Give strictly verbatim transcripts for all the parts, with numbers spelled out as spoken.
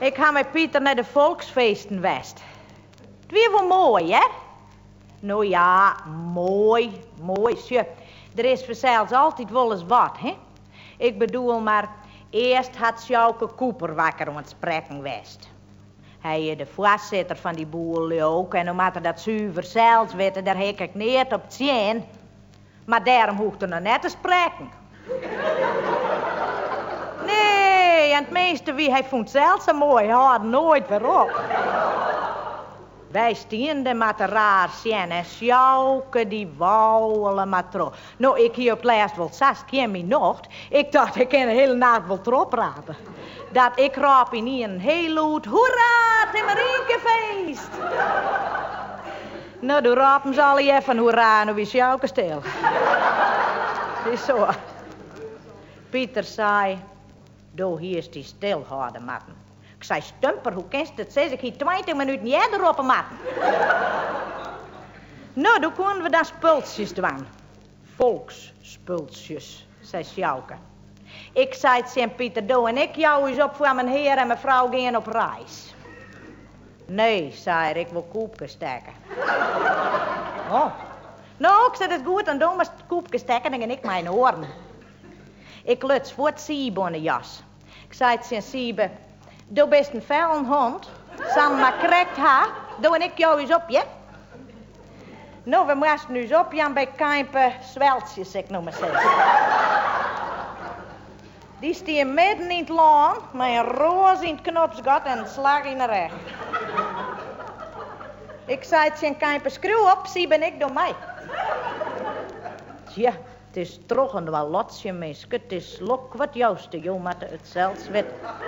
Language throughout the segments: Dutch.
Ik ga met Pieter naar de volksfeesten west. Het weer wel mooi, hè? Nou ja, mooi, mooi. Sje, er is vanzelfs altijd wel eens wat, hè? Ik bedoel maar, eerst had Sjouke Cooper wakker om het spreken west. Hij is de voorzitter van die boel ook. En omdat er dat zuiver zelfs weten, daar hek ik niet op zien. Maar daarom hoeft er nog net te spreken. Nee, en het meeste wie hij vond zelfs zo mooi, had nooit weer op. Wij stienden met de raar zien en Sjouke die wauwelen maar tro. Nou, ik hier op het laatst wel zes keer mijn nacht. Ik dacht, ik kan de hele nacht wel trop praten. Dat ik raap in een heel luid, hoera, Timmerinkefeest. Nou, toen rapen ze al even hoera en nu is Sjouke stil. Het is zo. Pieter zei, doe hier is die stilhouden, matten. Ik zei, stumper, hoe kent het? Zeg ik hier twintig minuten niet erop, matten. Nou, toen konden we dan spultjes doen. Volksspultjes, zei Sjouke. Ik zei het Sint-Pieter, doe en ik jou eens op voor mijn heer en mevrouw gaan op reis. Nee, zei hij, ik wil koepjes steken. Oh. Nou, ik zei, dat is goed, dan doen we koepjes steken en ik mijn oren. Ik luts voor het siebonnenjas. Ik zei het Sint-Siebe, doe best een vuile hond, samen maar krekt haar, doe en ik jou eens op, je? Nou, we moesten nu eens op, Jan, bij Kijpen zweltjes, ik noem maar zeggen. Die stier midden in het laan, met een roos in het knopsgat en een slag in de recht. Ik zei het zijn Kijpen, schreeuw op, zie ben ik door mij. Ja, het is toch een wel lotsje, meisje. Het is lok wat jouste, joh, maar het zelfs wit.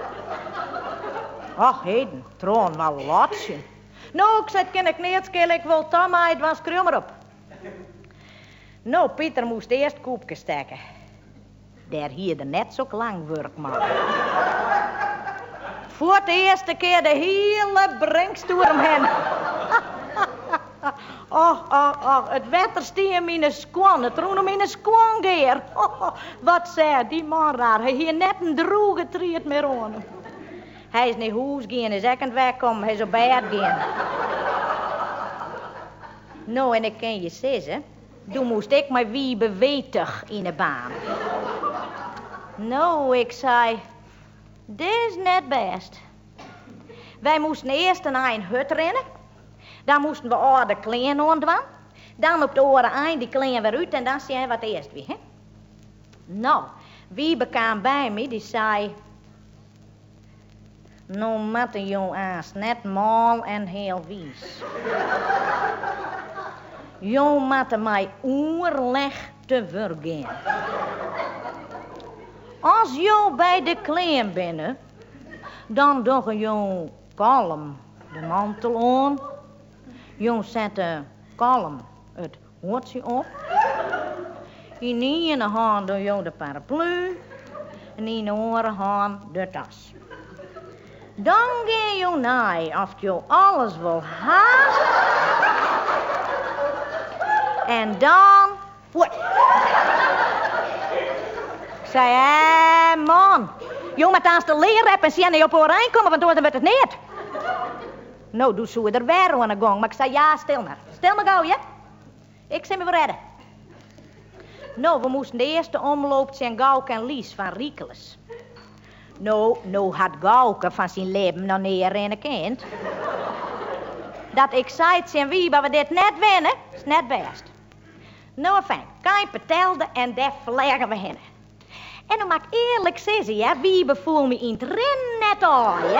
Ach, heden, troon wel lotsje. Nou, ik zei, ken ik niet, skil ik wil Tom uit, was schreeuw maar op. Nou, Pieter moest eerst koepjes steken. Daar hier er net zo lang werk maken. Voor de eerste keer de hele brengstorm heen. Och, och, och, het wetter stiem in een squan, het roen om in een squan geer. Oh, oh, wat zei die man raar, hij hier net een droge triet meer aan. Hij is naar huis gaan, is ik aan het wegkomen, hij is op bed gaan. Nou, en ik kan je zeggen, toen moest ik maar wie bewetig in de baan. Nou, ik zei, dit is net best. Wij moesten eerst naar een hut rennen. Dan moesten we oude kleen ontwan. Dan op de oren eind die kleen weer uit en dan zei hij wat eerst weer. Hè? Nou, wie bekam bij me, die zei... Nou, matte jong aas, net mal en heel wies. Jong matte mij oerleg te vergaan. Als je bij de kleen binnen, dan doe je kalm de mantel aan. Je zet kalm het hoortje op. In de ene hand doe je de paraplu en in de andere hand de tas. Dan ga je naar of je alles wil haast. En dan... Voort. Ik zei, hé man, je moet als de leer hebben en zien je op overeind komen, want dan wordt het niet. Nou, doe zo er weer aan de gang. Maar ik zei, ja, stil maar. Stil maar gauw, ja? Ik zei me weer redden. Nou, we moesten de eerste omloop zijn Gauke en Lies van Riekeles. Nou, nou had Gauke van zijn leven nog niet herinnerd kind. Dat ik zei het zijn wie, maar we dit net winnen, is net best. Nou, fijn, Kijpen telde en daar vleggen we heen. En dan mag ik eerlijk zeggen, ja, wie bevoel me in het rennen net al, ja?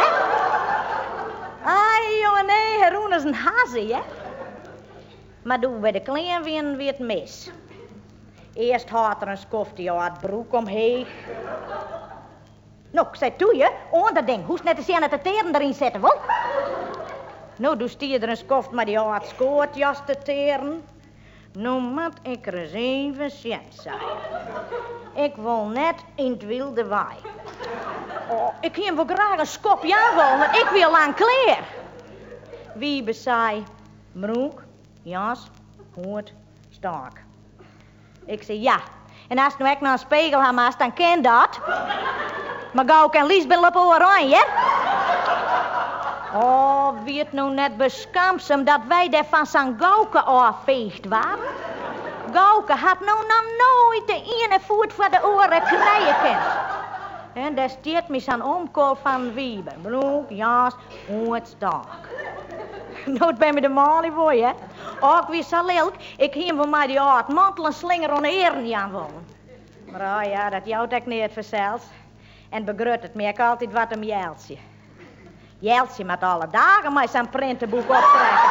Ai, jongen, nee, Heroen is een hazen, ja? Maar doen we de klein weer weer het mis. Eerst had er een skoft die had broek omheen. Nou, ik zei, doe je, on dat ding, hoe net eens aan het de teren erin zetten, wel? Nou, toen stier er een skoft, maar die had skootjas te teren. Nou, moet ik er eens even zien, zei. Ik wil net in het wilde waai. Oh, ik ging wel graag een skop jagen, want ik wil aan kleer. Wie zei, broek, jas, hoed, stak. Ik zei, ja. En als nu ik naar een spiegel ga, dan ken dat. Maar Gauke en Lies ben op oranje, hè? Oh, weet nou net beschaamd dat wij daar van zijn Gauke afveegd waren. Gauke had nou nog nooit de ene voet voor de oren krijgen kent. En daar steert me zijn omkool van Wiebe. Broek, jas, hoedstak. Nooit bij me de malie voor je. Ook wie zal lelijk, ik hier van mij die oud mantel en slinger aan de eren niet aan wonen. Maar oh ja, dat jouwt ik niet verzels. En begrut het me ik altijd wat om Jeltje. Jeltje met alle dagen maar zijn printenboek optrekken.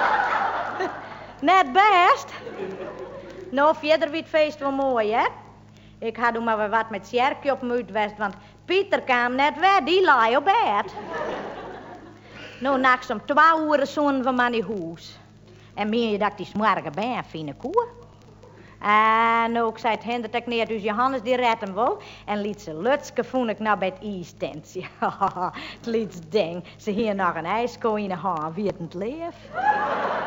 Net best. Nou, verder wie het feest wel mooi, hè? Ik had ook maar weer wat met Sjerkje op me west, want Pieter kwam net weer, die lag op bed. Nou, nachts om twee uur zo'n van mijn huis. En meen je dat ik die smorgen ben, fine koe? En ook zei het hindert ik neer, dus Johannes die redt hem wel. En liet ze Lutske vond ik nou bij het ijstent. Ja, het liet ding. Ze hier nog een ijskooi in de hand, wie het leef.